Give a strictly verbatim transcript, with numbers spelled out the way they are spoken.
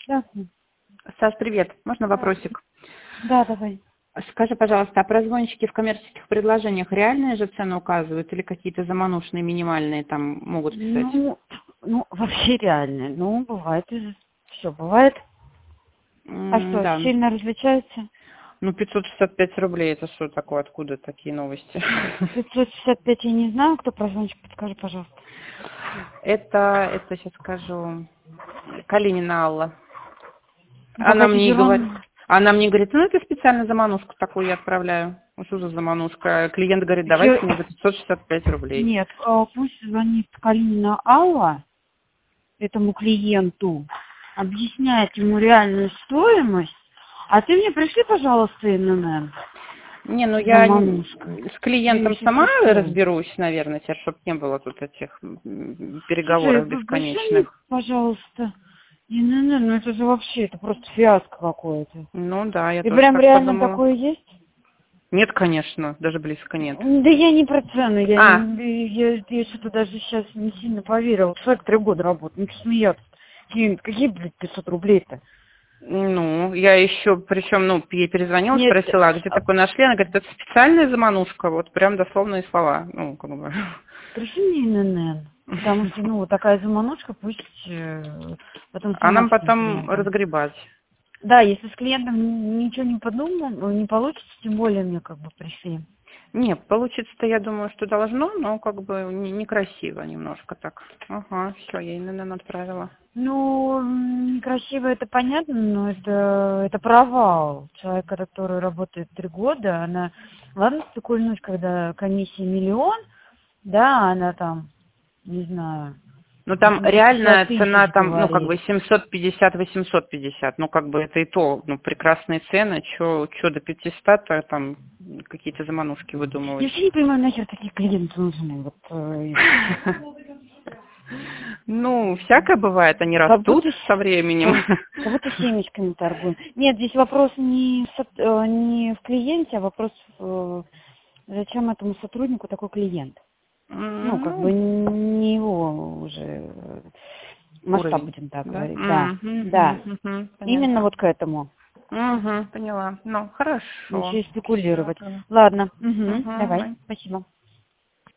Да. Саш, привет. Можно вопросик? Да, давай. Скажи, пожалуйста, а прозвончики в коммерческих предложениях реальные же цены указывают или какие-то заманушные минимальные там могут писать? Ну, ну вообще реально. Ну, бывает. Все бывает. А М, что, Да. сильно различается? Ну, пятьсот шестьдесят пять рублей, это что такое? Откуда такие новости? пятьсот шестьдесят пять я не знаю, кто прозвончик, подскажи, пожалуйста. Это, это сейчас скажу, Калинина Алла. Ну, Она какая-то мне и говорит, ерунда. она мне говорит, ну, это специально заманушку такую я отправляю. Ну, что за заманушка? Клиент говорит, давайте Ещё- мне за пятьсот шестьдесят пять рублей. Нет, а, пусть звонит Калинина Алла этому клиенту, объясняет ему реальную стоимость, а ты мне пришли, пожалуйста, эн эн эн. Не, ну я н- Заманушка. с клиентом Если сама что. разберусь, наверное, теперь, чтобы не было тут этих м, Слушай, переговоров п- пришли мне, бесконечных. пожалуйста, эн эн эн, ну это же вообще, это просто фиаско какое-то. Ну да, я И тоже прям так реально подумала. такое есть? Нет, конечно, даже близко нет. Да я не про цены, я, А, не- я, я что-то даже сейчас не сильно поверила. Человек три года работает, ну что смеяться? Какие, какие, блядь, пятьсот рублей-то? ну, я еще, причем, ну, ей перезвонила, Нет, спросила, а где а, такое нашли? Она говорит, это специальная заманушка, вот прям дословные слова. Ну, как бы. пришли мне эн эн эн, потому что, ну, вот такая заманушка, пусть э, потом А сама нам с этим потом клиентом. разгребать. Да, если с клиентом ничего не подумал, не получится, тем более мне как бы пришли. Нет, получится-то, я думаю, что должно, но как бы не- некрасиво немножко так. Ага, все, я ей, наверное, отправила. Ну, м, некрасиво, это понятно, но это, это провал. Человека, который работает три года, она... Ладно спекульнуть, когда комиссия миллион, да, она там, не знаю, Ну, там восемьсот пятьдесят реальная цена, тысяч там, ну, как говорит. бы семьсот пятьдесят восемьсот пятьдесят. Ну, как бы это и то, ну, прекрасные цены. Чё, чё до пятисот, то там какие-то заманушки Я выдумывать. вообще не понимаю, нахер такие клиенты нужны. Вот, э, Ну, всякое бывает, они как растут будто, с- со временем. как, как будто семечками торгуем. Нет, здесь вопрос не в, сот- э, не в клиенте, а вопрос, в, э, зачем этому сотруднику такой клиент. Ну, как бы Ну, не его уже э, масштаб, уровень, будем так да? говорить. Да, да. Мгм, мгм, Именно понятно. вот к этому. Угу, поняла. Ну, хорошо. Еще и Все, спекулировать. поняла. Ладно, угу, Угу, давай, спасибо.